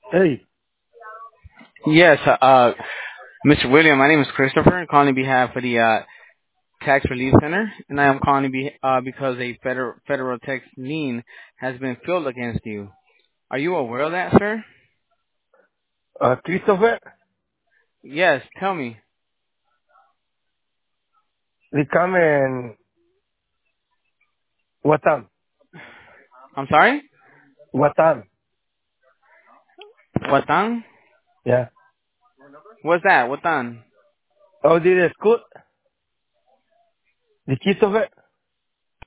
Hey, Yes, Mr. William, my name is Christopher. I'm calling on behalf of the Tax Relief Center, and I am calling because a federal tax lien has been filed against you. Are you aware of that, sir? Christopher, Yes, tell me. we come in what time? I'm sorry? What time? Watan? Yeah. What's that? Watan? Oh, did it school? The Christopher?